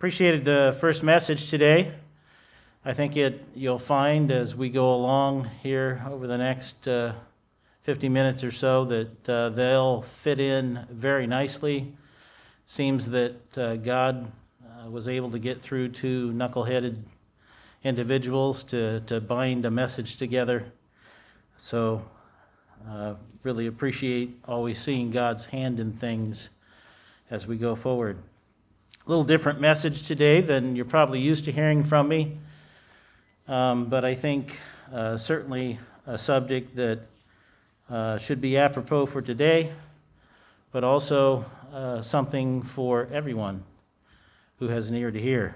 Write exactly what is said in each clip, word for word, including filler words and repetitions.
Appreciated the first message today. I think it you'll find as we go along here over the next uh, fifty minutes or so that uh, they'll fit in very nicely. Seems that uh, God uh, was able to get through two knuckleheaded individuals to, to bind a message together. So uh, really appreciate always seeing God's hand in things as we go forward. A little different message today than you're probably used to hearing from me, um, but I think uh, certainly a subject that uh, should be apropos for today, but also uh, something for everyone who has an ear to hear.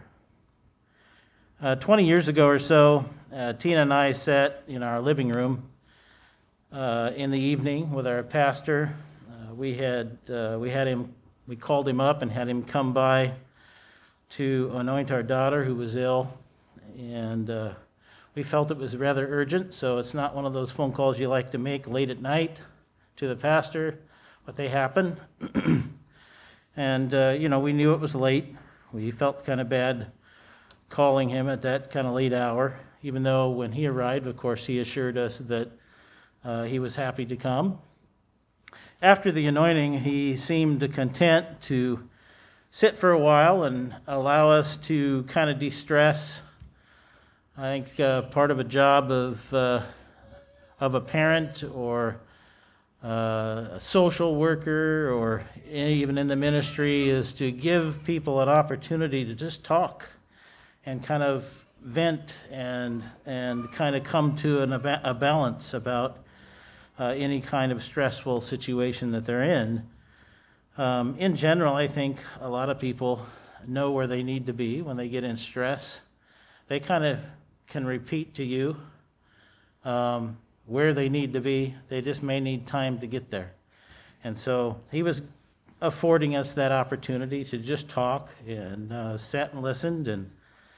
Uh, twenty years ago or so, uh, Tina and I sat in our living room uh, in the evening with our pastor. Uh, we had uh, we had him. We called him up and had him come by to anoint our daughter who was ill, and uh, we felt it was rather urgent, so it's not one of those phone calls you like to make late at night to the pastor, but they happen. and, uh, you know, we knew it was late. We felt kind of bad calling him at that kind of late hour, even though when he arrived, of course, he assured us that uh, he was happy to come. After the anointing, he seemed content to sit for a while and allow us to kind of de-stress. I think uh, part of a job of uh, of a parent or uh, a social worker or even in the ministry is to give people an opportunity to just talk and kind of vent and and kind of come to an, a balance about Uh, any kind of stressful situation that they're in. Um, in general, I think a lot of people know where they need to be when they get in stress. They kind of can repeat to you um, where they need to be. They just may need time to get there. And so he was affording us that opportunity to just talk and uh, sat and listened and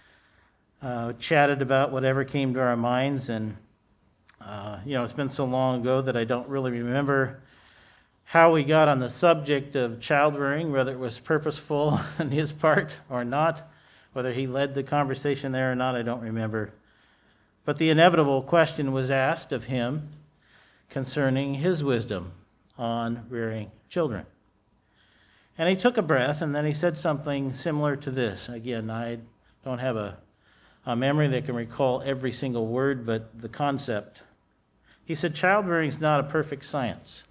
uh, chatted about whatever came to our minds. And Uh, you know, it's been so long ago that I don't really remember how we got on the subject of child rearing, whether it was purposeful on his part or not, whether he led the conversation there or not, I don't remember. But the inevitable question was asked of him concerning his wisdom on rearing children. And he took a breath, and then he said something similar to this. Again, I don't have a, a memory that can recall every single word, but the concept. He said, child rearing is not a perfect science.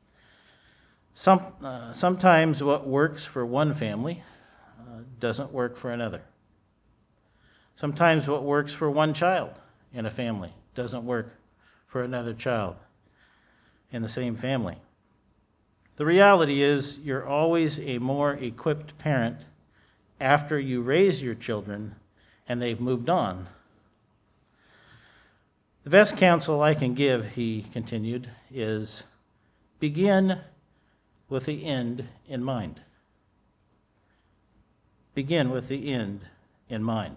Some, uh, sometimes what works for one family uh, doesn't work for another. Sometimes what works for one child in a family doesn't work for another child in the same family. The reality is you're always a more equipped parent after you raise your children and they've moved on. The best counsel I can give, he continued, is begin with the end in mind. Begin with the end in mind.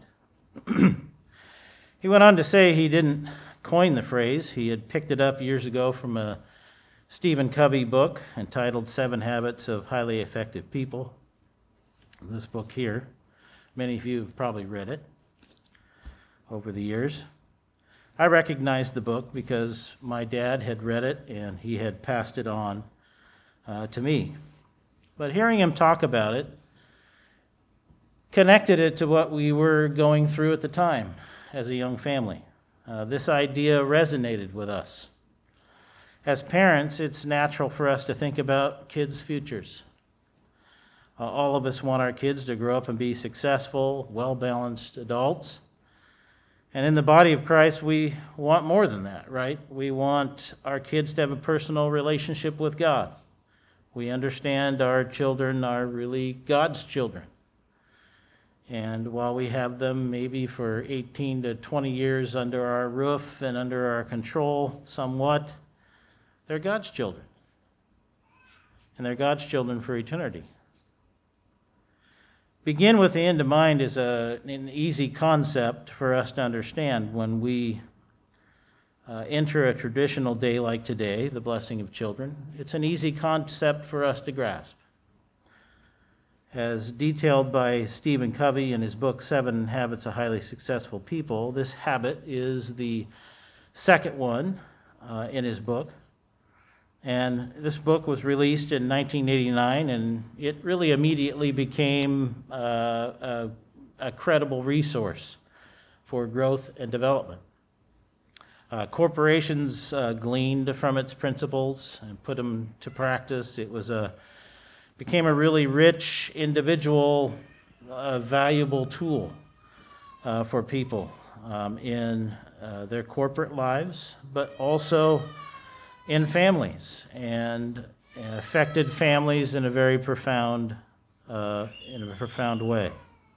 He went on to say he didn't coin the phrase. He had picked it up years ago from a Stephen Covey book entitled Seven Habits of Highly Effective People. This book here, many of you have probably read it over the years. I recognized the book because my dad had read it and he had passed it on uh, to me. But hearing him talk about it connected it to what we were going through at the time as a young family. Uh, this idea resonated with us. As parents, it's natural for us to think about kids' futures. Uh, all of us want our kids to grow up and be successful, well-balanced adults. And in the body of Christ, we want more than that, right? We want our kids to have a personal relationship with God. We understand our children are really God's children. And while we have them maybe for eighteen to twenty years under our roof and under our control somewhat, they're God's children. And they're God's children for eternity. Begin with the end in mind is a, an easy concept for us to understand when we uh, enter a traditional day like today, the blessing of children. It's an easy concept for us to grasp. As detailed by Stephen Covey in his book, Seven Habits of Highly Successful People, this habit is the second one uh, in his book. And this book was released in nineteen eighty-nine, and it really immediately became uh, a, a credible resource for growth and development. Uh, corporations uh, gleaned from its principles and put them to practice. It was a became a really rich, individual, uh, valuable tool uh, for people um, in uh, their corporate lives, but also in families, and affected families in a very profound, uh, in a profound way.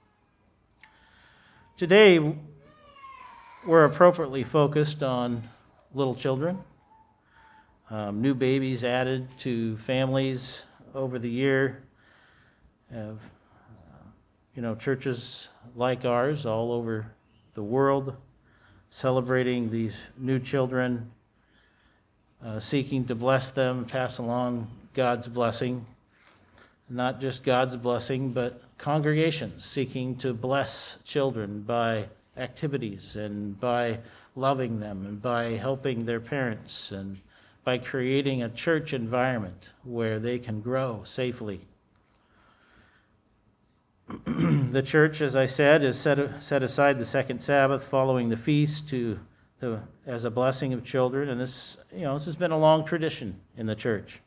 Today, we're appropriately focused on little children, um, new babies added to families over the year. Have, uh, you know, churches like ours all over the world celebrating these new children, Uh, seeking to bless them, pass along God's blessing. Not just God's blessing, but congregations seeking to bless children by activities and by loving them and by helping their parents and by creating a church environment where they can grow safely. The church, as I said, is set, set aside the second Sabbath following the feast to The, as a blessing of children, and this, you know, this has been a long tradition in the church,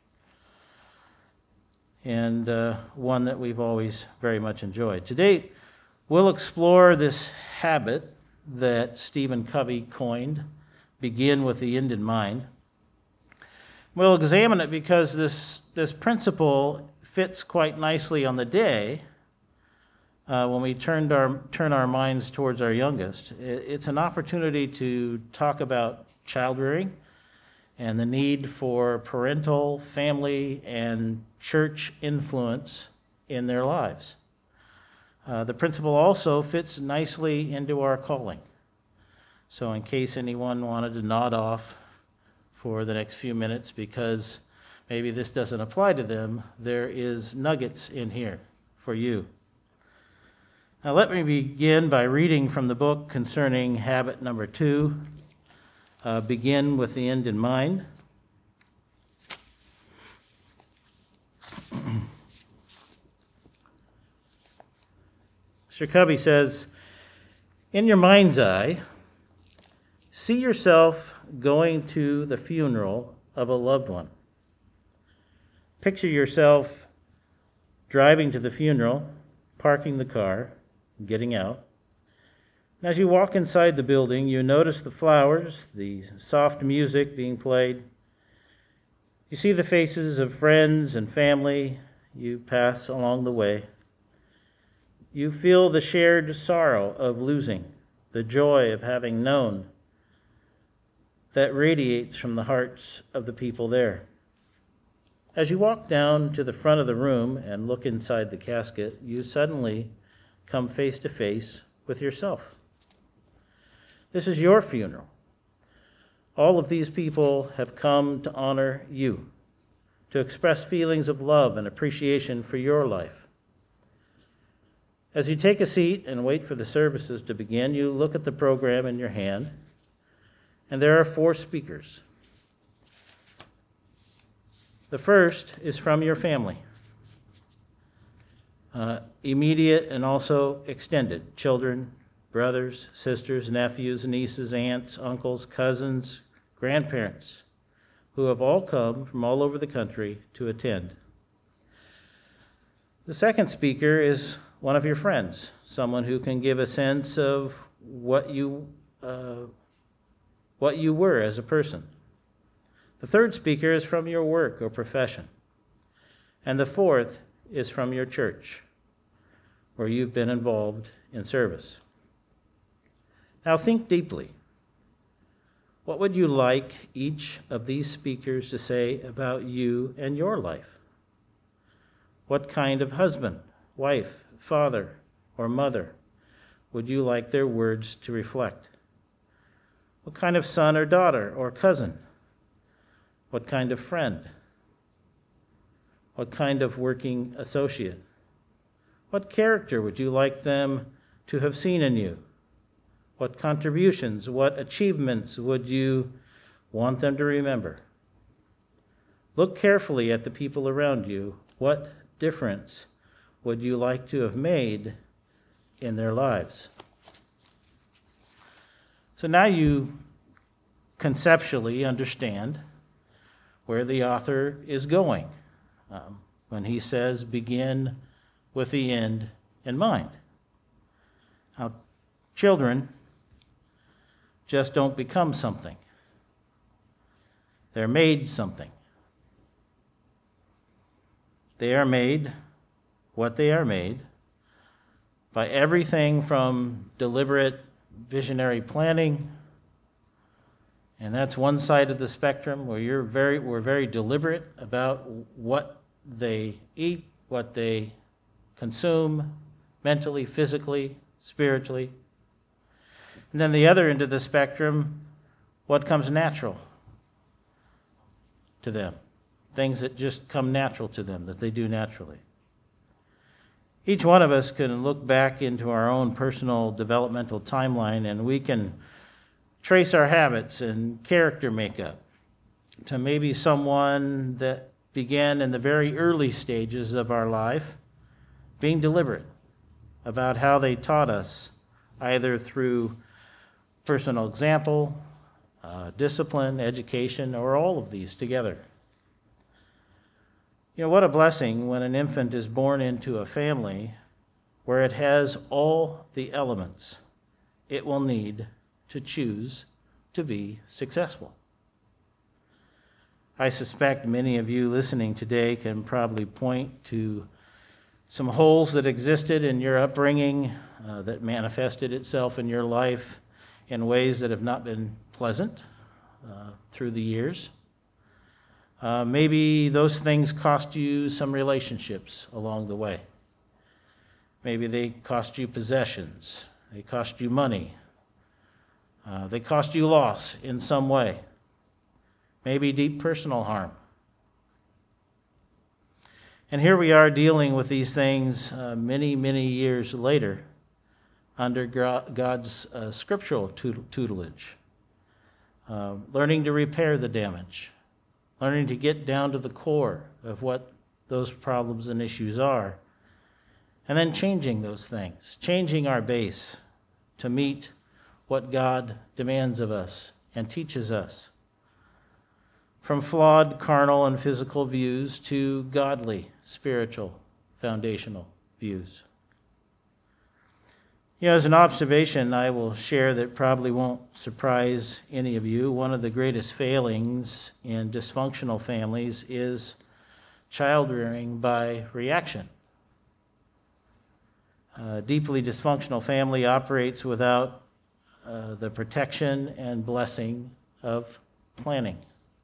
and uh, one that we've always very much enjoyed. Today, we'll explore this habit that Stephen Covey coined, begin with the end in mind. We'll examine it because this this principle fits quite nicely on the day Uh, when we turned our, turn our minds towards our youngest. It's an opportunity to talk about child rearing and the need for parental, family, and church influence in their lives. Uh, the principle also fits nicely into our calling. So in case anyone wanted to nod off for the next few minutes because maybe this doesn't apply to them, there is nuggets in here for you. Now let me begin by reading from the book concerning habit number two, uh, begin with the end in mind. Mister Covey says, in your mind's eye, see yourself going to the funeral of a loved one. Picture yourself driving to the funeral, parking the car, getting out. And as you walk inside the building, you notice the flowers, the soft music being played. You see the faces of friends and family you pass along the way. You feel the shared sorrow of losing, the joy of having known, that radiates from the hearts of the people there. As you walk down to the front of the room and look inside the casket, you suddenly come face to face with yourself. This is your funeral. All of these people have come to honor you, to express feelings of love and appreciation for your life. As you take a seat and wait for the services to begin, you look at the program in your hand, and there are four speakers. The first is from your family. Uh, immediate and also extended, children, brothers, sisters, nephews, nieces, aunts, uncles, cousins, grandparents, who have all come from all over the country to attend. The second speaker is one of your friends, someone who can give a sense of what you, uh, what you were as a person. The third speaker is from your work or profession. And the fourth is from your church, where you've been involved in service. Now think deeply. What would you like each of these speakers to say about you and your life? What kind of husband, wife, father, or mother would you like their words to reflect? What kind of son or daughter or cousin? What kind of friend? What kind of working associate? What character would you like them to have seen in you? What contributions, what achievements would you want them to remember? Look carefully at the people around you. What difference would you like to have made in their lives? So now you conceptually understand where the author is going um, when he says, begin with the end in mind. Now, children just don't become something. They're made something. They are made what they are made by everything from deliberate visionary planning, and that's one side of the spectrum where you're very, we're very deliberate about what they eat, what they consume, mentally, physically, spiritually. And then the other end of the spectrum, what comes natural to them, things that just come natural to them, that they do naturally. Each one of us can look back into our own personal developmental timeline, and we can trace our habits and character makeup to maybe someone that began in the very early stages of our life being deliberate about how they taught us, either through personal example, uh, discipline, education, or all of these together. You know, what a blessing when an infant is born into a family where it has all the elements it will need to choose to be successful. I suspect many of you listening today can probably point to some holes that existed in your upbringing uh, that manifested itself in your life in ways that have not been pleasant uh, through the years. Uh, maybe those things cost you some relationships along the way. Maybe they cost you possessions. They cost you money. Uh, they cost you loss in some way. Maybe deep personal harm. And here we are dealing with these things uh, many, many years later under God's uh, scriptural tutelage, uh, learning to repair the damage, learning to get down to the core of what those problems and issues are, and then changing those things, changing our base to meet what God demands of us and teaches us. From flawed carnal and physical views to godly, spiritual, foundational views. You know, as an observation I will share that probably won't surprise any of you, one of the greatest failings in dysfunctional families is child rearing by reaction. A deeply dysfunctional family operates without uh, the protection and blessing of planning.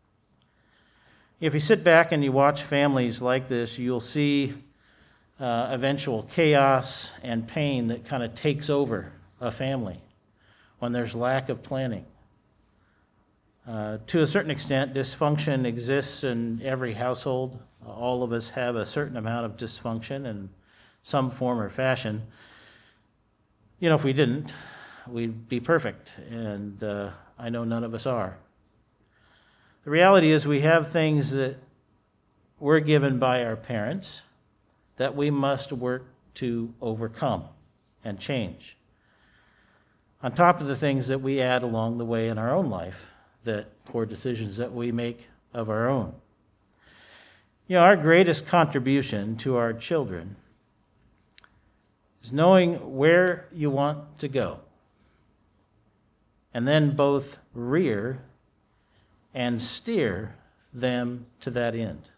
If you sit back and you watch families like this, you'll see uh, eventual chaos and pain that kind of takes over a family when there's lack of planning. Uh, to a certain extent, dysfunction exists in every household. All of us have a certain amount of dysfunction in some form or fashion. You know, if we didn't, we'd be perfect, and uh, I know none of us are. The reality is we have things that we're given by our parents that we must work to overcome and change, on top of the things that we add along the way in our own life, that poor decisions that we make of our own. You know, our greatest contribution to our children is knowing where you want to go, and then both rear and steer them to that end.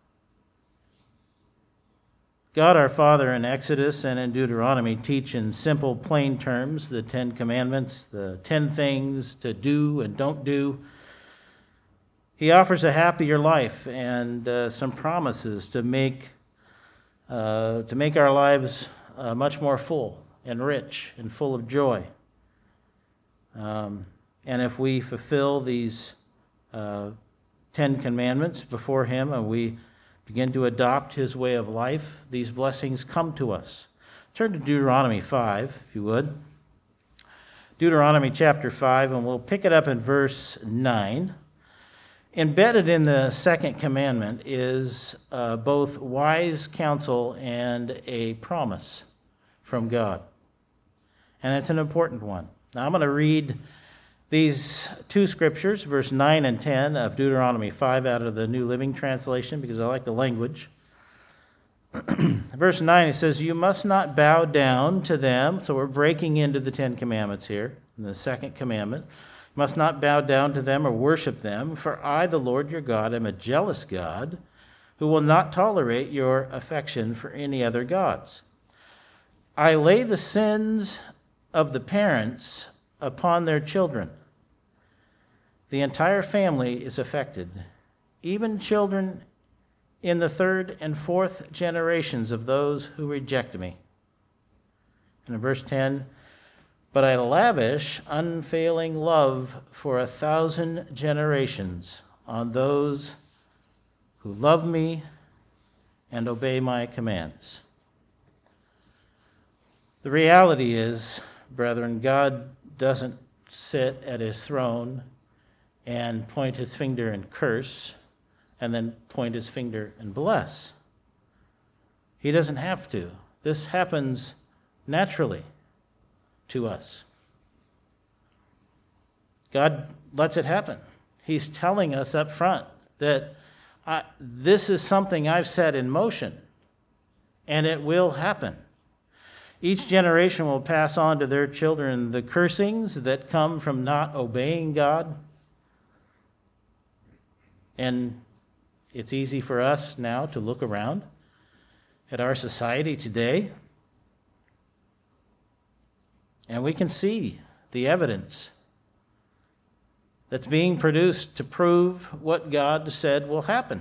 God our Father in Exodus and in Deuteronomy teach in simple, plain terms the Ten Commandments, the ten things to do and don't do. He offers a happier life and uh, some promises to make uh, to make our lives uh, much more full and rich and full of joy. Um, and if we fulfill these uh, Ten Commandments before Him and we begin to adopt His way of life, these blessings come to us. Turn to Deuteronomy five, if you would. Deuteronomy chapter five, and we'll pick it up in verse nine. Embedded in the second commandment is uh, both wise counsel and a promise from God. And it's an important one. Now I'm going to read these two scriptures, verse nine and ten of Deuteronomy five out of the New Living Translation because I like the language. Verse nine, it says, "You must not bow down to them." So we're breaking into the Ten Commandments here, in the second commandment. "You must not bow down to them or worship them, for I, the Lord your God, am a jealous God, who will not tolerate your affection for any other gods. I lay the sins of the parents upon their children. The entire family is affected, even children in the third and fourth generations of those who reject me." And in verse ten, "But I lavish unfailing love for a thousand generations on those who love me and obey my commands." The reality is, brethren, God doesn't sit at his throne and point his finger and curse and then point his finger and bless. He doesn't have to. This happens naturally to us. God lets it happen. He's telling us up front that I, this is something I've set in motion, and it will happen. Each generation will pass on to their children the cursings that come from not obeying God. And it's easy for us now to look around at our society today, and we can see the evidence that's being produced to prove what God said will happen.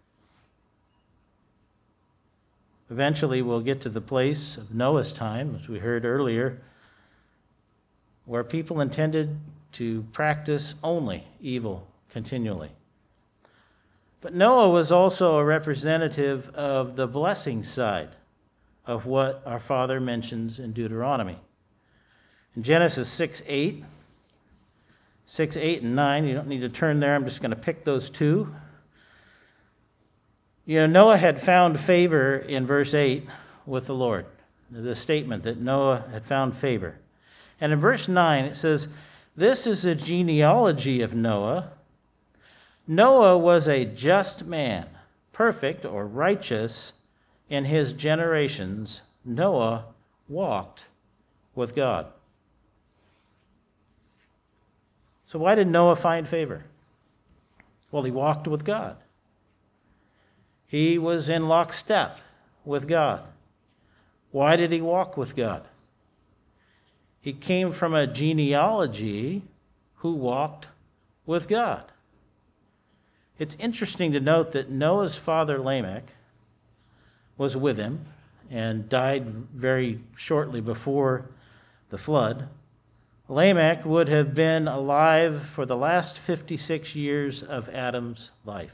Eventually, we'll get to the place of Noah's time, as we heard earlier, where people intended to practice only evil continually. But Noah was also a representative of the blessing side of what our Father mentions in Deuteronomy. In Genesis six eight, six, eight, and nine, you don't need to turn there, I'm just going to pick those two. You know, Noah had found favor in verse eight with the Lord. The statement that Noah had found favor. And in verse nine it says, "This is a genealogy of Noah. Noah was a just man, perfect or righteous in his generations. Noah walked with God." So why did Noah find favor? Well, he walked with God. He was in lockstep with God. Why did he walk with God? He came from a genealogy who walked with God. It's interesting to note that Noah's father Lamech was with him and died very shortly before the flood. Lamech would have been alive for the last fifty-six years of Adam's life.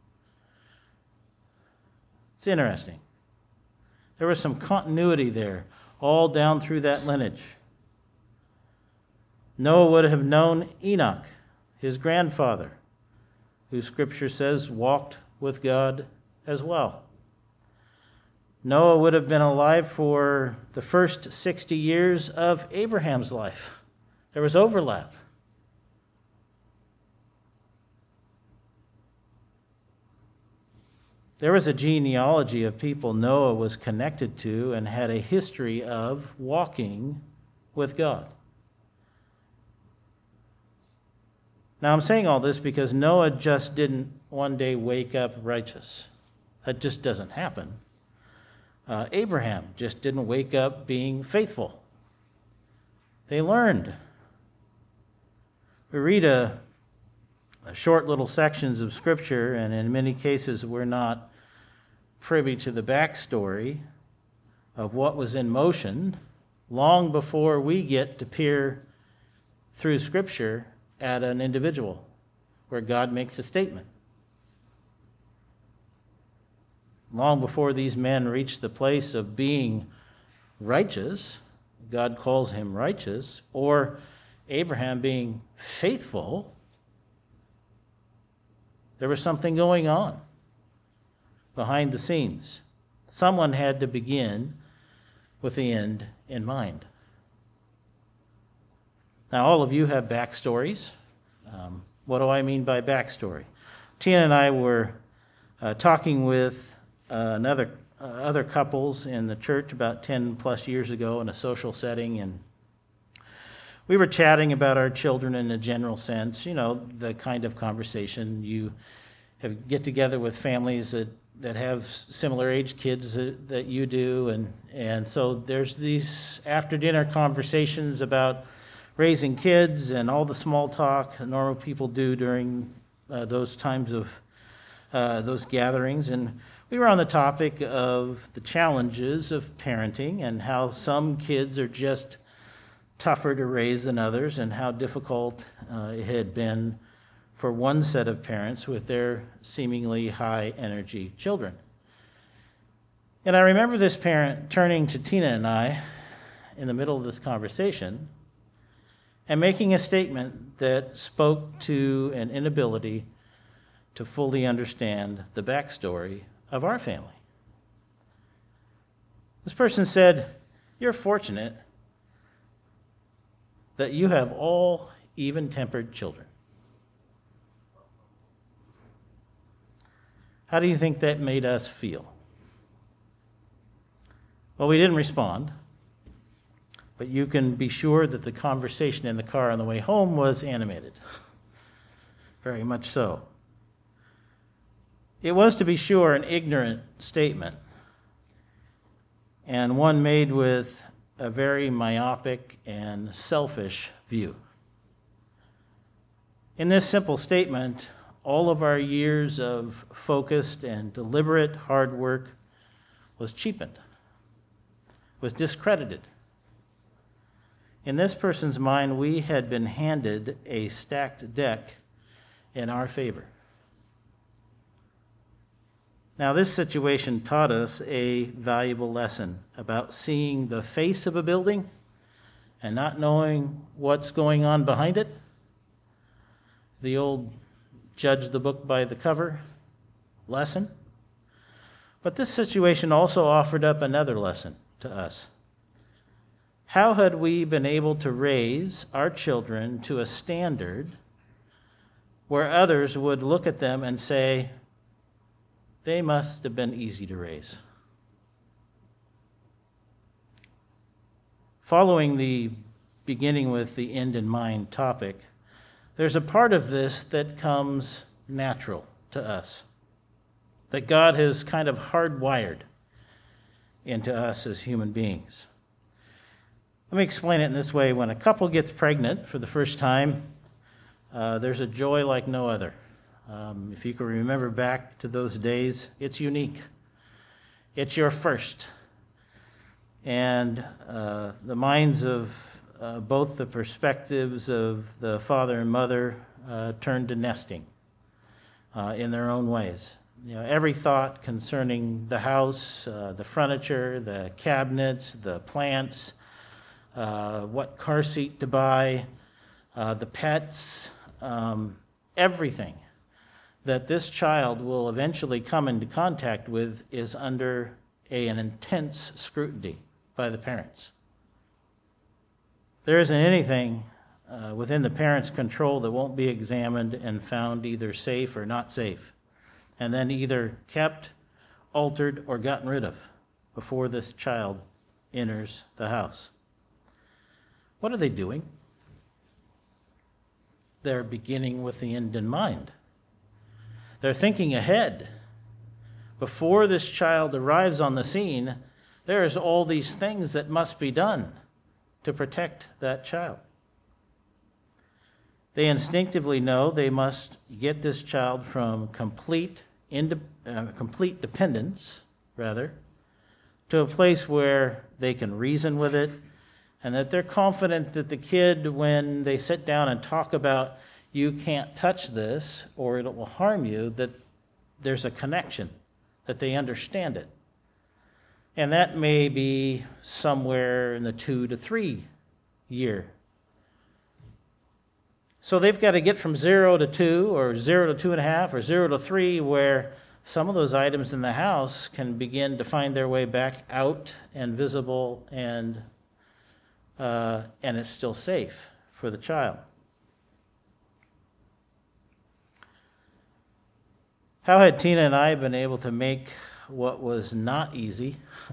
It's interesting. There was some continuity there, all down through that lineage. Noah would have known Enoch, his grandfather, who Scripture says walked with God as well. Noah would have been alive for the first sixty years of Abraham's life. There was overlap. There was a genealogy of people Noah was connected to and had a history of walking with God. Now, I'm saying all this because Noah just didn't one day wake up righteous. That just doesn't happen. Uh, Abraham just didn't wake up being faithful. They learned. We read a, a short little sections of Scripture, and in many cases we're not privy to the backstory of what was in motion long before we get to peer through Scripture at an individual where God makes a statement. Long before these men reached the place of being righteous, God calls him righteous, or Abraham being faithful, there was something going on behind the scenes. Someone had to begin with the end in mind. Now, all of you have backstories. Um, what do I mean by backstory? Tina and I were uh, talking with uh, another uh, other couples in the church about ten plus years ago in a social setting, and we were chatting about our children in a general sense, you know, the kind of conversation you have, get together with families that, that have similar age kids that, that you do, and, and so there's these after-dinner conversations about raising kids and all the small talk that normal people do during uh, those times of uh, those gatherings. And we were on the topic of the challenges of parenting and how some kids are just tougher to raise than others, and how difficult uh, it had been for one set of parents with their seemingly high-energy children. And I remember this parent turning to Tina and I in the middle of this conversation and making a statement that spoke to an inability to fully understand the backstory of our family. This person said, "You're fortunate that you have all even-tempered children." How do you think that made us feel? Well, we didn't respond, but you can be sure that the conversation in the car on the way home was animated. Very much so. It was, to be sure, an ignorant statement, and one made with a very myopic and selfish view. In this simple statement, all of our years of focused and deliberate hard work was cheapened, was discredited. In this person's mind, we had been handed a stacked deck in our favor. Now, this situation taught us a valuable lesson about seeing the face of a building and not knowing what's going on behind it. The old judge the book by the cover lesson. But this situation also offered up another lesson to us. How had we been able to raise our children to a standard where others would look at them and say, they must have been easy to raise? Following the beginning with the end in mind topic, there's a part of this that comes natural to us, that God has kind of hardwired into us as human beings. Let me explain it in this way. When a couple gets pregnant for the first time, uh, there's a joy like no other. Um, if you can remember back to those days, it's unique. It's your first. And uh, the minds of uh, both the perspectives of the father and mother uh, turn to nesting uh, in their own ways. You know, every thought concerning the house, uh, the furniture, the cabinets, the plants, uh, what car seat to buy, uh, the pets, um, everything that this child will eventually come into contact with is under a, an intense scrutiny by the parents. There isn't anything uh, within the parents' control that won't be examined and found either safe or not safe, and then either kept, altered, or gotten rid of before this child enters the house. What are they doing? They're beginning with the end in mind. They're thinking ahead. Before this child arrives on the scene, there's all these things that must be done to protect that child. They instinctively know they must get this child from complete Inde- uh, complete dependence, rather, to a place where they can reason with it, and that they're confident that the kid, when they sit down and talk about, you can't touch this or it will harm you, that there's a connection, that they understand it. And that may be somewhere in the two to three year. So they've got to get from zero to two, or zero to two and a half, or zero to three, where some of those items in the house can begin to find their way back out and visible, and uh, and it's still safe for the child. How had Tina and I been able to make what was not easy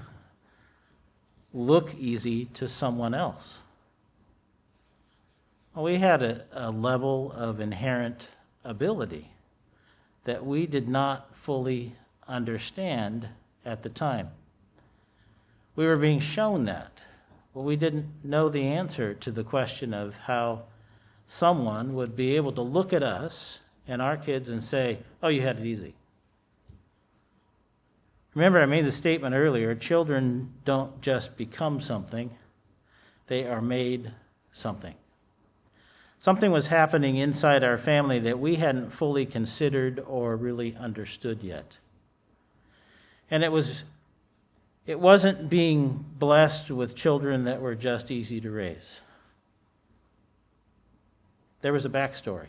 look easy to someone else? Well, we had a, a level of inherent ability that we did not fully understand at the time. We were being shown that. Well, we didn't know the answer to the question of how someone would be able to look at us and our kids and say, oh, you had it easy. Remember, I made the statement earlier, children don't just become something, they are made something. Something was happening inside our family that we hadn't fully considered or really understood yet. And it was, it wasn't being blessed with children that were just easy to raise. There was a backstory.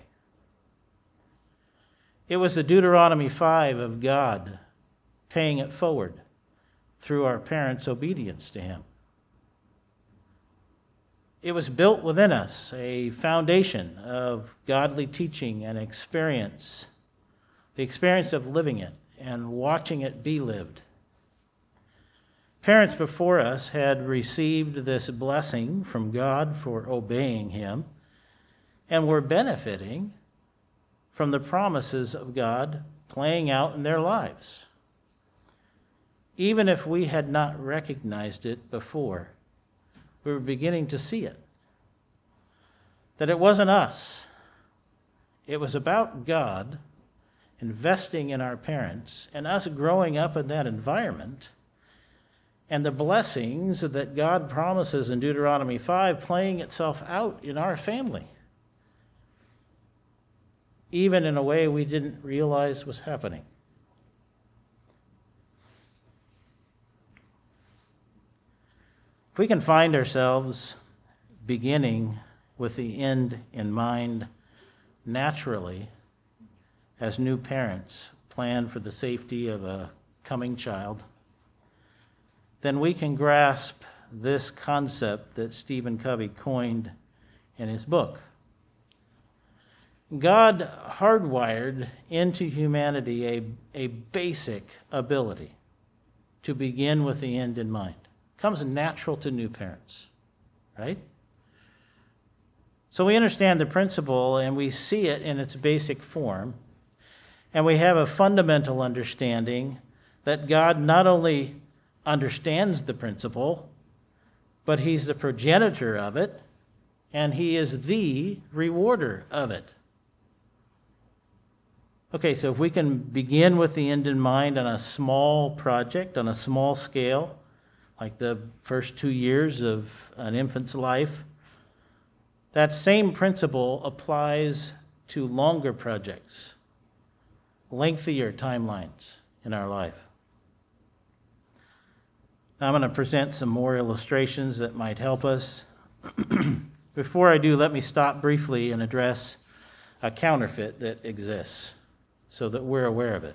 It was the Deuteronomy five of God paying it forward through our parents' obedience to Him. It was built within us, a foundation of godly teaching and experience, the experience of living it and watching it be lived. Parents before us had received this blessing from God for obeying Him and were benefiting from the promises of God playing out in their lives. Even if we had not recognized it before, we were beginning to see it. That it wasn't us. It was about God investing in our parents and us growing up in that environment and the blessings that God promises in Deuteronomy five playing itself out in our family, even in a way we didn't realize was happening. If we can find ourselves beginning with the end in mind naturally as new parents plan for the safety of a coming child, then we can grasp this concept that Stephen Covey coined in his book. God hardwired into humanity a, a basic ability to begin with the end in mind. Comes natural to new parents, right? So we understand the principle and we see it in its basic form, and we have a fundamental understanding that God not only understands the principle, but He's the progenitor of it, and He is the rewarder of it. Okay, so if we can begin with the end in mind on a small project, on a small scale, like the first two years of an infant's life, that same principle applies to longer projects, lengthier timelines in our life. Now I'm going to present some more illustrations that might help us. Before I do, let me stop briefly and address a counterfeit that exists so that we're aware of it.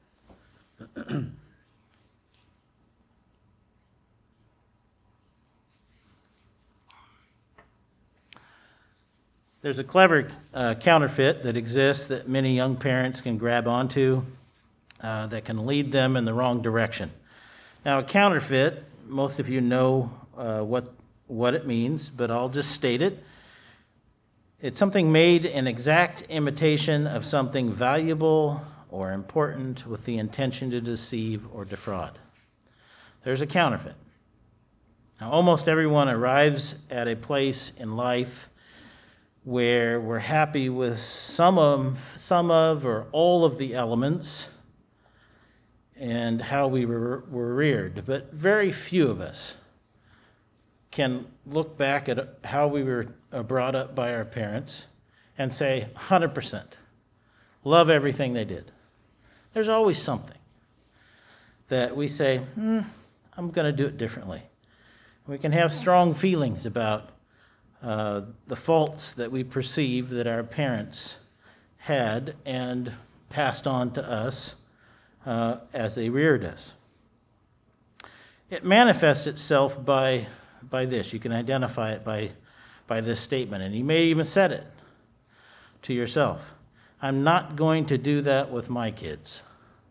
There's a clever uh, counterfeit that exists that many young parents can grab onto uh, that can lead them in the wrong direction. Now, a counterfeit, most of you know uh, what, what it means, but I'll just state it. It's something made in exact imitation of something valuable or important with the intention to deceive or defraud. There's a counterfeit. Now, almost everyone arrives at a place in life where we're happy with some of, some of or all of the elements and how we were, were reared. But very few of us can look back at how we were brought up by our parents and say, one hundred percent, love everything they did. There's always something that we say, hmm, I'm going to do it differently. We can have strong feelings about uh, the faults that we perceive that our parents had and passed on to us uh, as they reared us. It manifests itself by, by this. You can identify it by, by this statement, and you may even said it to yourself. I'm not going to do that with my kids.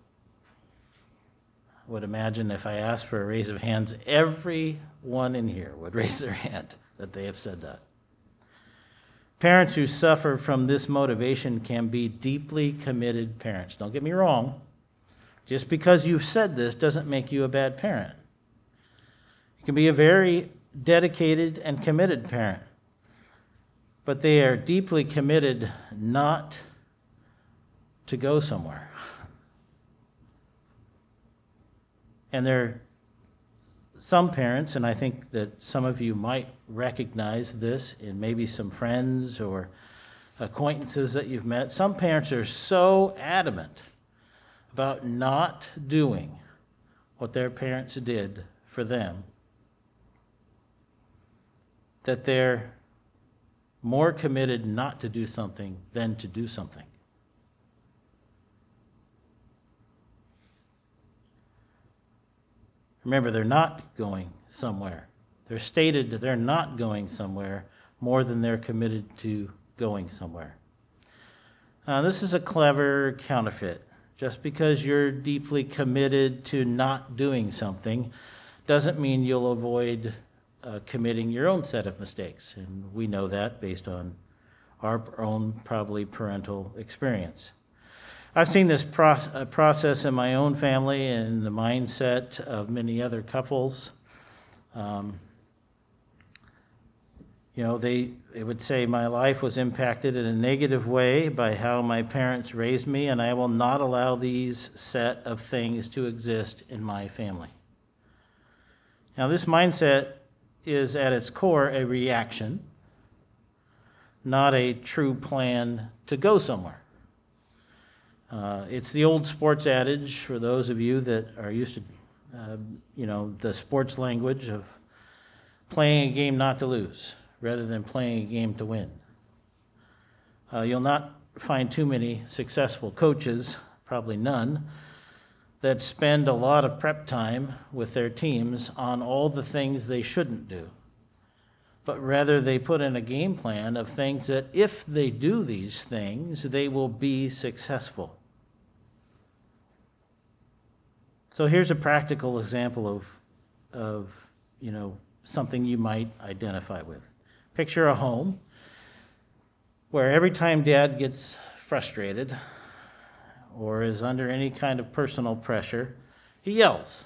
I would imagine if I asked for a raise of hands, everyone in here would raise their hand that they have said that. Parents who suffer from this motivation can be deeply committed parents. Don't get me wrong. Just because you've said this doesn't make you a bad parent. You can be a very dedicated and committed parent, but they are deeply committed not to go somewhere. And there are some parents, and I think that some of you might recognize this in maybe some friends or acquaintances that you've met. Some parents are so adamant about not doing what their parents did for them that they're more committed not to do something than to do something. Remember, they're not going somewhere. They're stated that they're not going somewhere more than they're committed to going somewhere. Uh, this is a clever counterfeit. Just because you're deeply committed to not doing something doesn't mean you'll avoid uh, committing your own set of mistakes. And we know that based on our own, probably, parental experience. I've seen this pro- process in my own family and the mindset of many other couples. Um, you know, they, they would say my life was impacted in a negative way by how my parents raised me, and I will not allow these set of things to exist in my family. Now, this mindset is at its core a reaction, not a true plan to go somewhere. Uh, it's the old sports adage for those of you that are used to, uh, you know, the sports language of playing a game not to lose rather than playing a game to win. Uh, you'll not find too many successful coaches, probably none, that spend a lot of prep time with their teams on all the things they shouldn't do. But rather they put in a game plan of things that if they do these things, they will be successful. So here's a practical example of, of, you know, something you might identify with. Picture a home where every time Dad gets frustrated or is under any kind of personal pressure, he yells.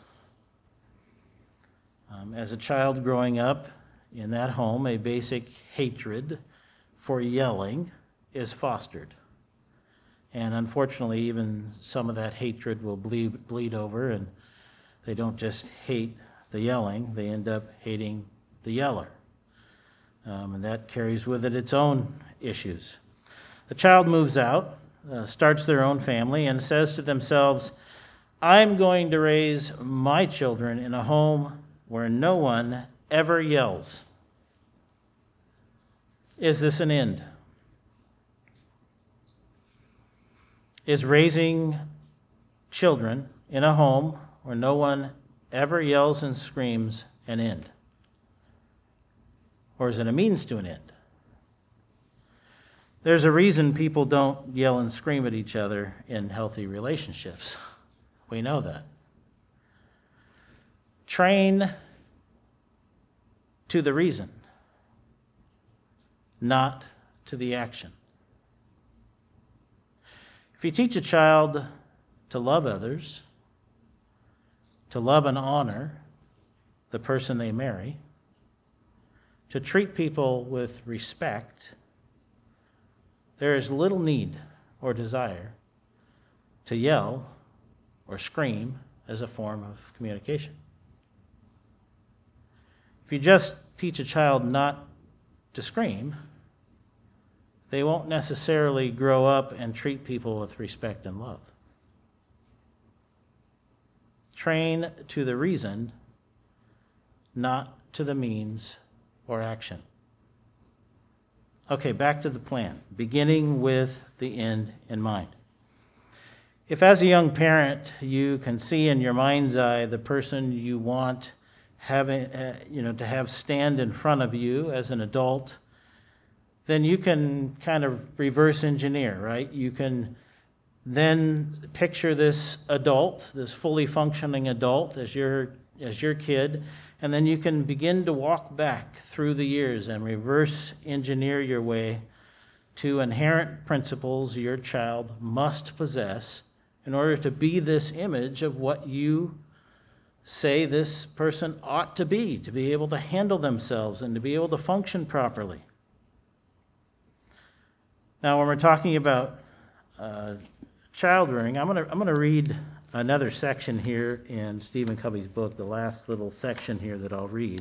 Um, as a child growing up in that home, a basic hatred for yelling is fostered. And unfortunately, even some of that hatred will bleed, bleed over, and they don't just hate the yelling, they end up hating the yeller. Um, and that carries with it its own issues. The child moves out, uh, starts their own family, and says to themselves, I'm going to raise my children in a home where no one ever yells. Is this an end? Is raising children in a home where no one ever yells and screams an end? Or is it a means to an end? There's a reason people don't yell and scream at each other in healthy relationships. We know that. Train to the reason, not to the action. If you teach a child to love others, to love and honor the person they marry, to treat people with respect, there is little need or desire to yell or scream as a form of communication. If you just teach a child not to scream, they won't necessarily grow up and treat people with respect and love. Train to the reason, not to the means or action. Okay, back to the plan, beginning with the end in mind. If as a young parent you can see in your mind's eye the person you want having, uh, you know, to have stand in front of you as an adult, then you can kind of reverse engineer, right? You can then picture this adult, this fully functioning adult as your as your kid, and then you can begin to walk back through the years and reverse engineer your way to inherent principles your child must possess in order to be this image of what you say this person ought to be, to be able to handle themselves and to be able to function properly. Now, when we're talking about uh, child rearing, I'm going to I'm going to read another section here in Stephen Covey's book, the last little section here that I'll read.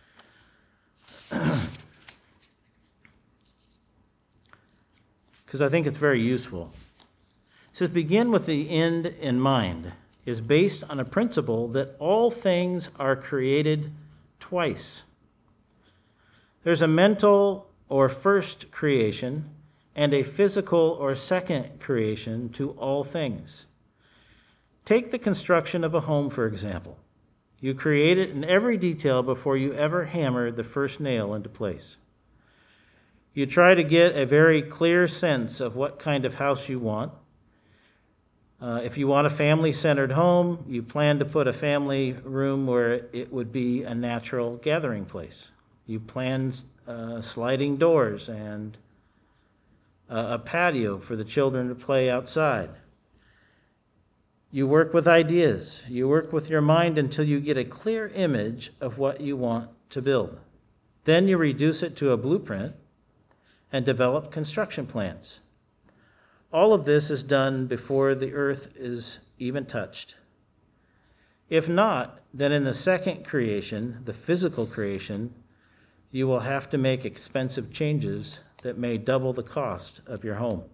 Because I think it's very useful. It says, begin with the end in mind is based on a principle that all things are created twice. There's a mental or first creation and a physical or second creation to all things. Take the construction of a home, for example. You create it in every detail before you ever hammer the first nail into place. You try to get a very clear sense of what kind of house you want. Uh, if you want a family-centered home, you plan to put a family room where it would be a natural gathering place. You plan uh, sliding doors and uh, a patio for the children to play outside. You work with ideas. You work with your mind until you get a clear image of what you want to build. Then you reduce it to a blueprint and develop construction plans. All of this is done before the earth is even touched. If not, then in the second creation, the physical creation, you will have to make expensive changes that may double the cost of your home.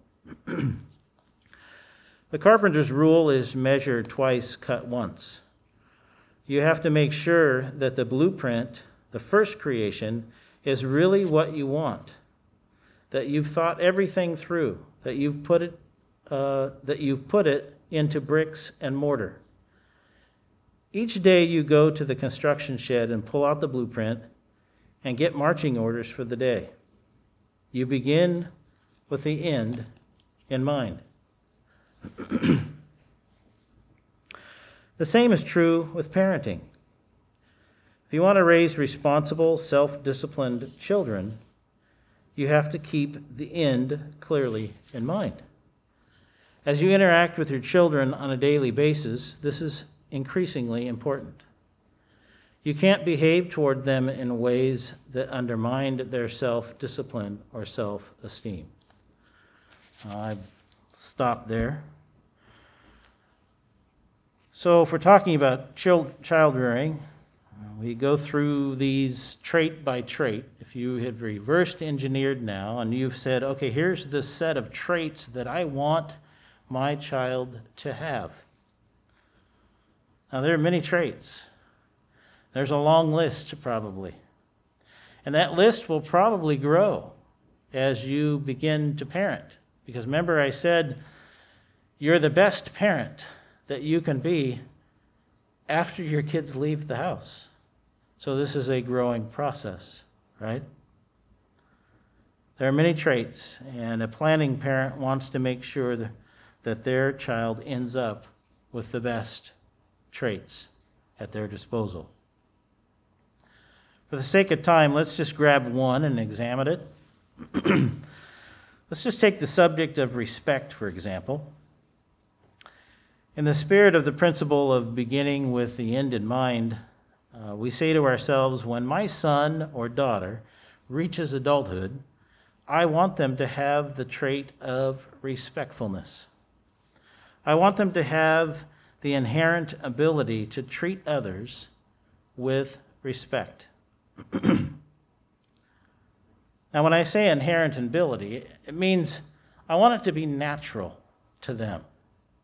The carpenter's rule is measure twice, cut once. You have to make sure that the blueprint, the first creation, is really what you want, that you've thought everything through, that you've put it, uh, that you've put it into bricks and mortar. Each day you go to the construction shed and pull out the blueprint and get marching orders for the day. You begin with the end in mind. The same is true with parenting. If you want to raise responsible, self-disciplined children, you have to keep the end clearly in mind. As you interact with your children on a daily basis, this is increasingly important. You can't behave toward them in ways that undermine their self-discipline or self-esteem. I stop there. So if we're talking about child rearing, we go through these trait by trait. If you have reversed engineered now and you've said, okay, here's the set of traits that I want my child to have. Now, there are many traits. There's a long list, probably. And that list will probably grow as you begin to parent. Because remember, I said you're the best parent that you can be after your kids leave the house. So this is a growing process, right? There are many traits, and a planning parent wants to make sure that, that their child ends up with the best traits at their disposal. For the sake of time, let's just grab one and examine it. Let's just take the subject of respect, for example. In the spirit of the principle of beginning with the end in mind, uh, we say to ourselves, when my son or daughter reaches adulthood, I want them to have the trait of respectfulness. I want them to have the inherent ability to treat others with respect. Now, when I say inherent ability, it means I want it to be natural to them.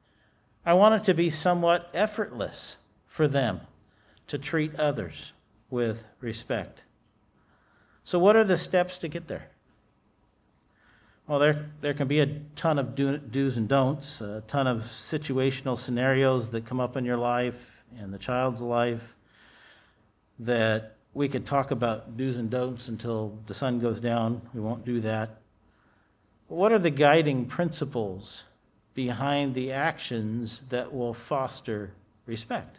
I want it to be somewhat effortless for them to treat others with respect. So what are the steps to get there? Well, there, there can be a ton of do, do's and don'ts, a ton of situational scenarios that come up in your life and the child's life that we could talk about do's and don'ts until the sun goes down. We won't do that. But what are the guiding principles behind the actions that will foster respect?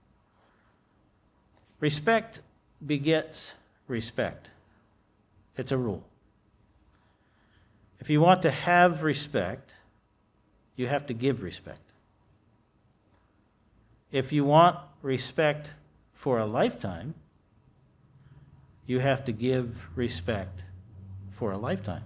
Respect begets respect. It's a rule. If you want to have respect, you have to give respect. If you want respect for a lifetime, you have to give respect for a lifetime.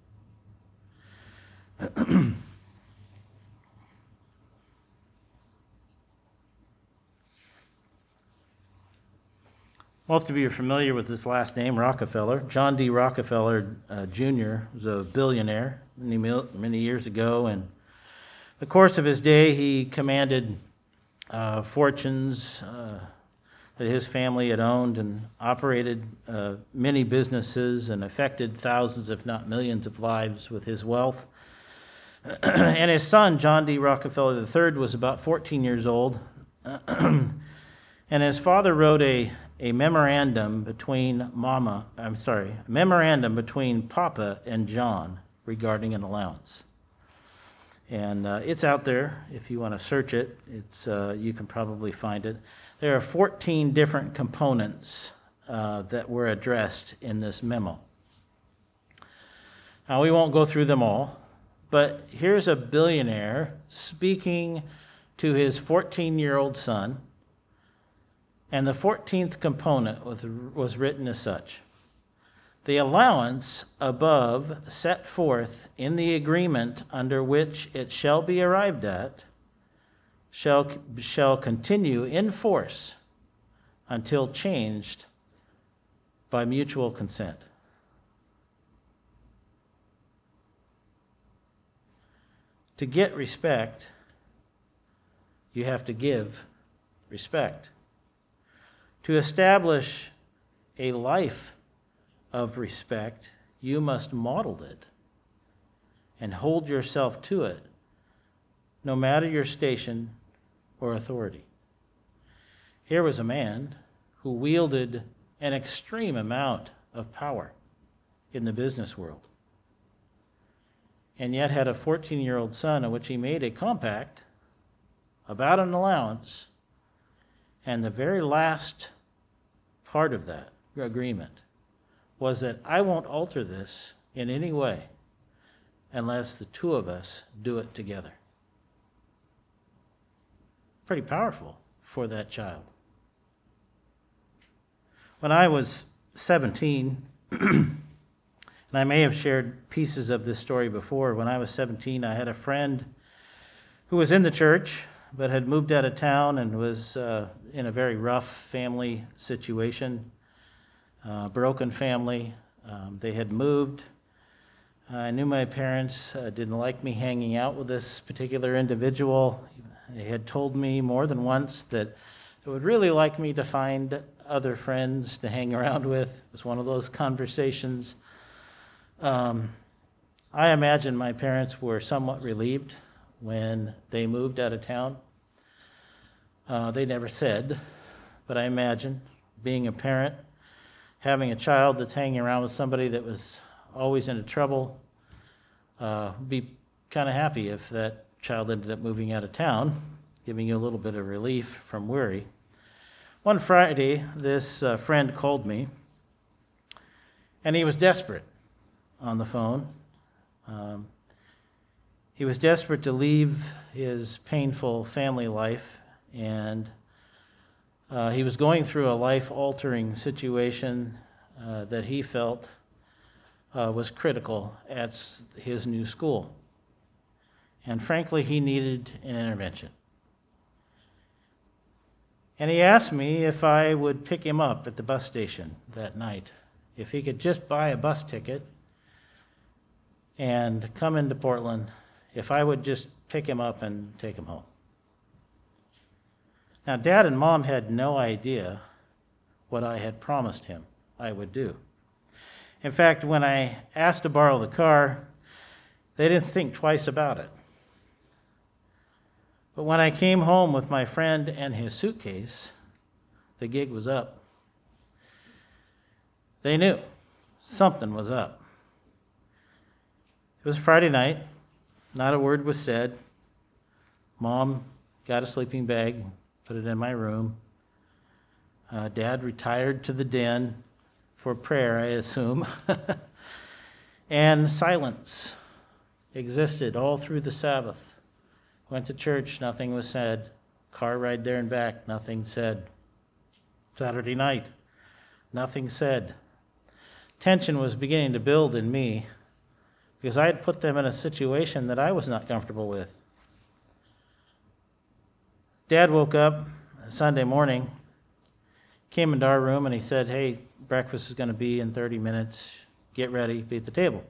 Most of you are familiar with this last name, Rockefeller. John D. Rockefeller uh, Junior was a billionaire many, many years ago. And in the course of his day, he commanded uh, fortunes uh, that his family had owned and operated uh, many businesses and affected thousands, if not millions, of lives with his wealth. And his son, John D. Rockefeller the third, was about fourteen years old. And his father wrote a a memorandum between Mama, I'm sorry, a memorandum between Papa and John regarding an allowance. And uh, it's out there if you want to search it. It's uh, you can probably find it. There are fourteen different components uh, that were addressed in this memo. Now, we won't go through them all, but here's a billionaire speaking to his fourteen-year-old son. And the fourteenth component was, was written as such. The allowance above set forth in the agreement under which it shall be arrived at shall, shall continue in force until changed by mutual consent. To get respect, you have to give respect. To establish a life of respect, you must model it and hold yourself to it, no matter your station or authority. Here was a man who wielded an extreme amount of power in the business world, and yet had a fourteen-year-old son in which he made a compact about an allowance. And the very last part of that agreement was that I won't alter this in any way unless the two of us do it together. Pretty powerful for that child. When I was seventeen, and I may have shared pieces of this story before, when I was seventeen, I had a friend who was in the church but had moved out of town and was uh, in a very rough family situation, uh, broken family. Um, they had moved. I knew my parents uh, didn't like me hanging out with this particular individual. They had told me more than once that they would really like me to find other friends to hang around with. It was one of those conversations. Um, I imagine my parents were somewhat relieved when they moved out of town. Uh, they never said, but I imagine being a parent, having a child that's hanging around with somebody that was always into trouble, uh, be kind of happy if that child ended up moving out of town, giving you a little bit of relief from worry. One Friday, this uh, friend called me, and he was desperate on the phone. Um, He was desperate to leave his painful family life, and uh, he was going through a life-altering situation uh, that he felt uh, was critical at his new school. And frankly, he needed an intervention. And he asked me if I would pick him up at the bus station that night, if he could just buy a bus ticket and come into Portland, if I would just pick him up and take him home. Now, Dad and Mom had no idea what I had promised him I would do. In fact, when I asked to borrow the car, they didn't think twice about it. But when I came home with my friend and his suitcase, the gig was up. They knew something was up. It was Friday night. Not a word was said. Mom got a sleeping bag, put it in my room. Uh, Dad retired to the den for prayer, I assume. And silence existed all through the Sabbath. Went to church, nothing was said. Car ride there and back, nothing said. Saturday night, nothing said. Tension was beginning to build in me because I had put them in a situation that I was not comfortable with. Dad woke up Sunday morning, came into our room, and he said, "Hey, breakfast is going to be in thirty minutes. Get ready, be at the table."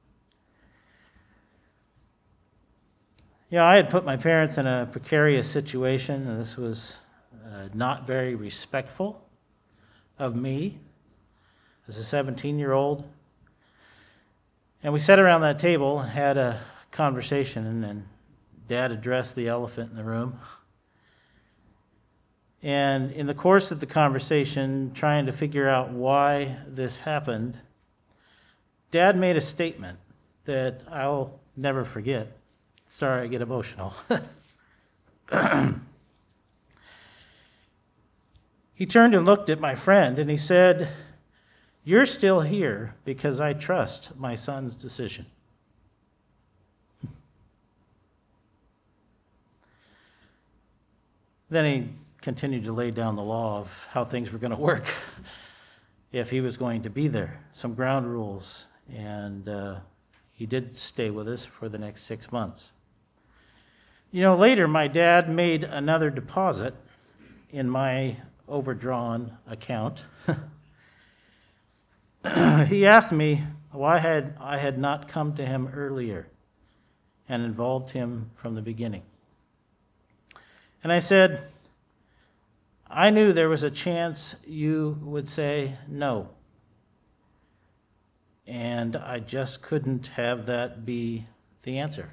You know, I had put my parents in a precarious situation, and this was uh, not very respectful of me as a seventeen-year-old. And we sat around that table and had a conversation, and, and Dad addressed the elephant in the room. And in the course of the conversation, trying to figure out why this happened, Dad made a statement that I'll never forget. Sorry, I get emotional. He turned and looked at my friend, and he said, "You're still here because I trust my son's decision." Then he continued to lay down the law of how things were going to work if he was going to be there, some ground rules, and uh, he did stay with us for the next six months. You know, later my dad made another deposit in my overdrawn account. He asked me why had I had not come to him earlier and involved him from the beginning. And I said, "I knew there was a chance you would say no. And I just couldn't have that be the answer."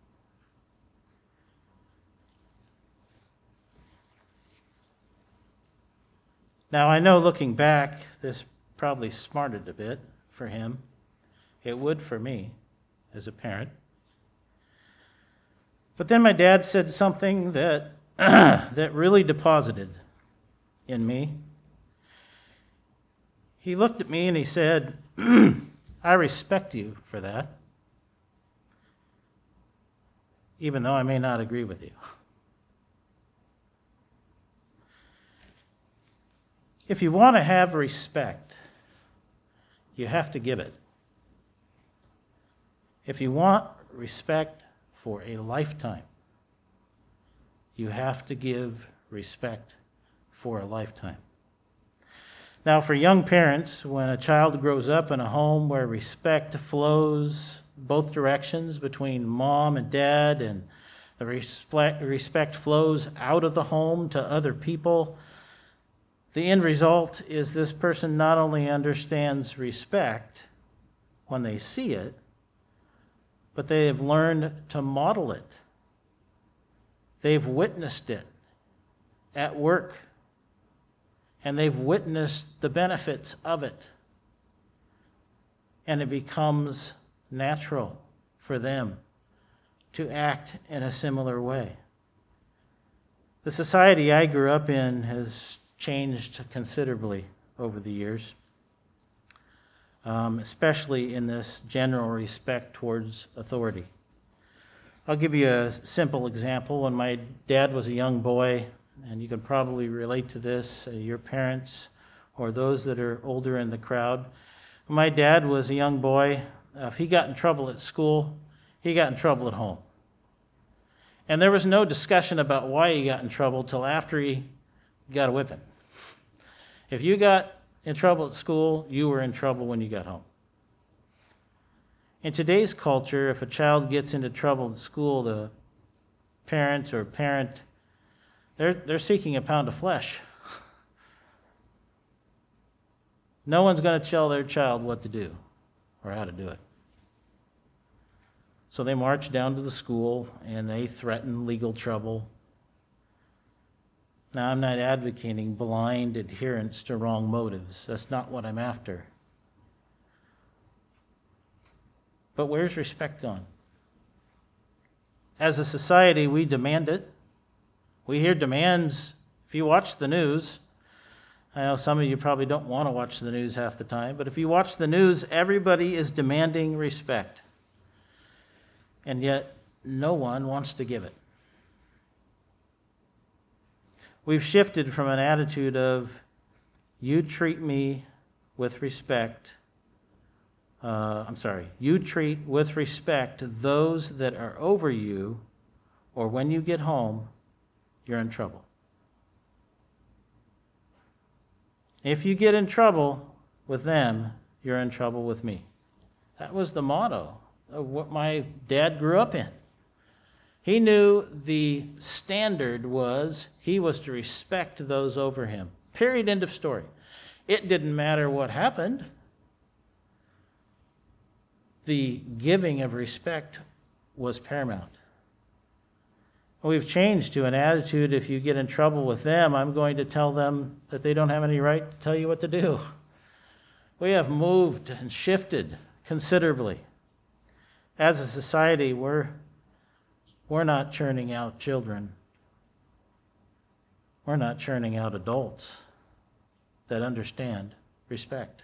Now, I know looking back, this probably smarted a bit for him. It would for me as a parent. But then my dad said something that that really deposited in me. He looked at me and he said, "I respect you for that, even though I may not agree with you." If you want to have respect, you have to give it. If you want respect for a lifetime, you have to give respect for a lifetime. Now, for young parents, when a child grows up in a home where respect flows both directions between mom and dad, and the respect, respect flows out of the home to other people, the end result is this person not only understands respect when they see it, but they have learned to model it. They've witnessed it at work, and they've witnessed the benefits of it, and it becomes natural for them to act in a similar way. The society I grew up in has changed considerably over the years, um, especially in this general respect towards authority. I'll give you a simple example. When my dad was a young boy, and you can probably relate to this, uh, your parents or those that are older in the crowd. When my dad was a young boy, uh, if he got in trouble at school, he got in trouble at home. And there was no discussion about why he got in trouble till after he got a whipping. If you got in trouble at school, you were in trouble when you got home. In today's culture, if a child gets into trouble at school, the parents or parent, they're, they're seeking a pound of flesh. No one's going to tell their child what to do or how to do it. So they march down to the school and they threaten legal trouble. Now, I'm not advocating blind adherence to wrong motives. That's not what I'm after. But where's respect gone? As a society, we demand it. We hear demands. If you watch the news, I know some of you probably don't want to watch the news half the time, but if you watch the news, everybody is demanding respect. And yet, no one wants to give it. We've shifted from an attitude of, you treat me with respect. Uh, I'm sorry, you treat with respect those that are over you, or when you get home, you're in trouble. If you get in trouble with them, you're in trouble with me. That was the motto of what my dad grew up in. He knew the standard was he was to respect those over him. Period, end of story. It didn't matter what happened. The giving of respect was paramount. We've changed to an attitude, if you get in trouble with them, I'm going to tell them that they don't have any right to tell you what to do. We have moved and shifted considerably. As a society, we're, we're not churning out children. We're not churning out adults that understand respect.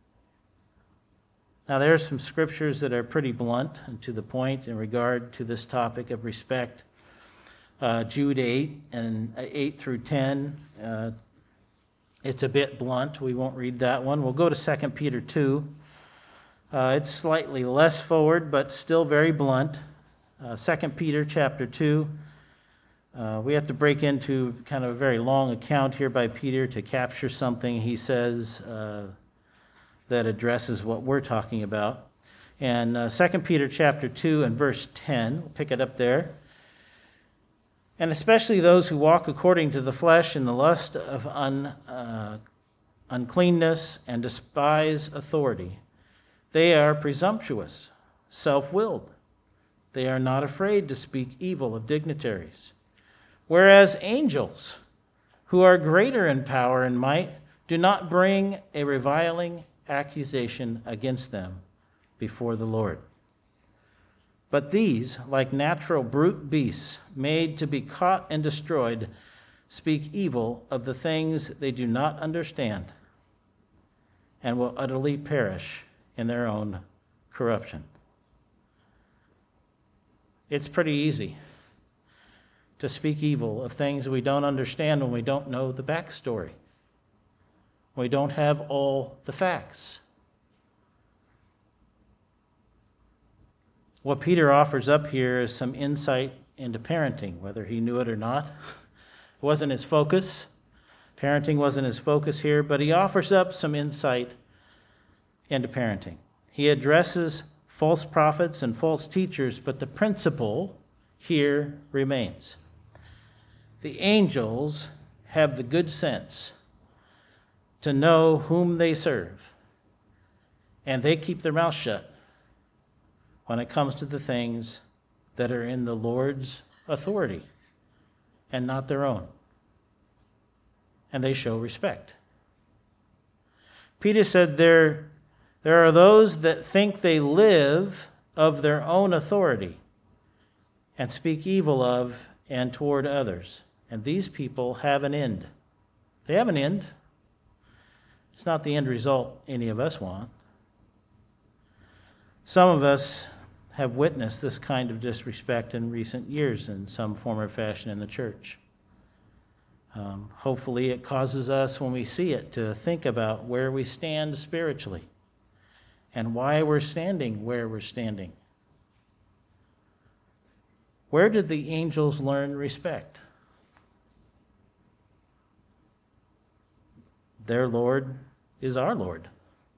Now, there are some scriptures that are pretty blunt and to the point in regard to this topic of respect. Uh, Jude eight and eight through ten. Uh, it's a bit blunt. We won't read that one. We'll go to Second Peter two. Uh, it's slightly less forward, but still very blunt. Uh, Second Peter chapter two. Uh, we have to break into kind of a very long account here by Peter to capture something he says uh, that addresses what we're talking about. And uh, Second Peter chapter two and verse ten. We'll pick it up there. And especially those who walk according to the flesh in the lust of un, uh, uncleanness and despise authority. They are presumptuous, self-willed. They are not afraid to speak evil of dignitaries. Whereas angels, who are greater in power and might, do not bring a reviling accusation against them before the Lord. But these, like natural brute beasts, made to be caught and destroyed, speak evil of the things they do not understand, and will utterly perish in their own corruption. It's pretty easy to speak evil of things we don't understand when we don't know the backstory. We don't have all the facts. What Peter offers up here is some insight into parenting, whether he knew it or not. It wasn't his focus. Parenting wasn't his focus here, but he offers up some insight into parenting. He addresses false prophets and false teachers, but the principle here remains. The angels have the good sense to know whom they serve, and they keep their mouth shut when it comes to the things that are in the Lord's authority and not their own. And they show respect. Peter said there, there are those that think they live of their own authority and speak evil of and toward others. And these people have an end. They have an end. It's not the end result any of us want. Some of us have witnessed this kind of disrespect in recent years in some form or fashion in the church. Um, hopefully it causes us, when we see it, to think about where we stand spiritually and why we're standing where we're standing. Where did the angels learn respect? Their Lord is our Lord.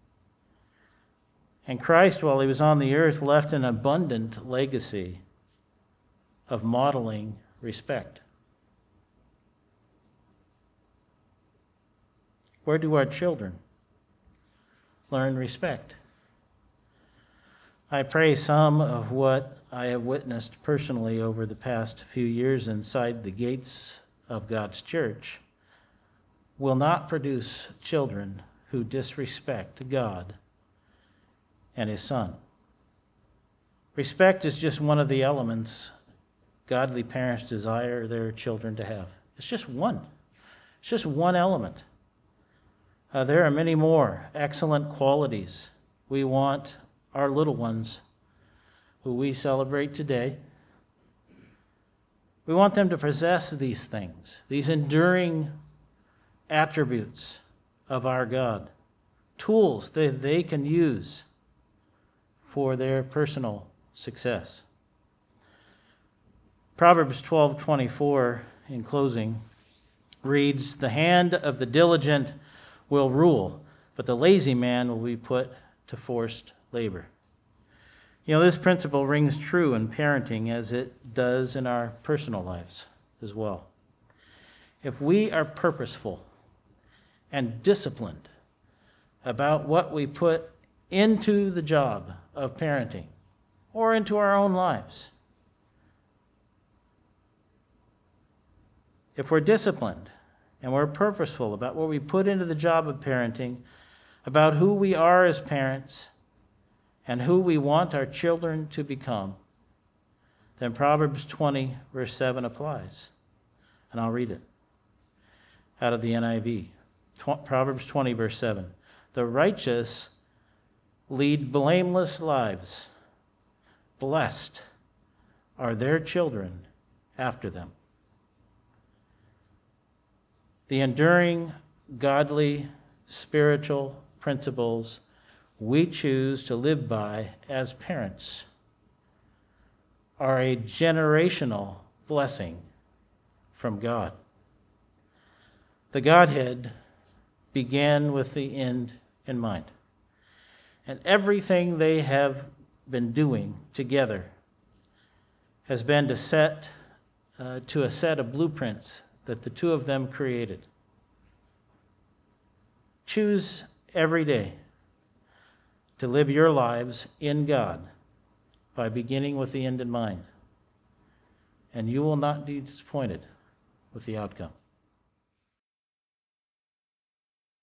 And Christ, while he was on the earth, left an abundant legacy of modeling respect. Where do our children learn respect. I pray some of what I have witnessed personally over the past few years inside the gates of God's church will not produce children who disrespect God and His Son. Respect is just one of the elements godly parents desire their children to have. It's just one. It's just one element. Uh, there are many more excellent qualities we want our little ones, who we celebrate today. We want them to possess these things, these enduring attributes of our God, tools that they can use for their personal success. Proverbs twelve twenty-four, in closing, reads, "The hand of the diligent will rule, but the lazy man will be put to forced labor." You know, this principle rings true in parenting as it does in our personal lives as well. If we are purposeful and disciplined about what we put into the job of parenting or into our own lives, if we're disciplined and we're purposeful about what we put into the job of parenting, about who we are as parents, and who we want our children to become, then Proverbs twenty, verse seven applies. And I'll read it out of the N I V. Proverbs twenty, verse seven. "The righteous lead blameless lives. Blessed are their children after them." The enduring, godly, spiritual principles we choose to live by as parents are a generational blessing from God. The Godhead began with the end in mind, and everything they have been doing together has been to set uh, to a set of blueprints that the two of them created. Choose every day to live your lives in God by beginning with the end in mind, and you will not be disappointed with the outcome.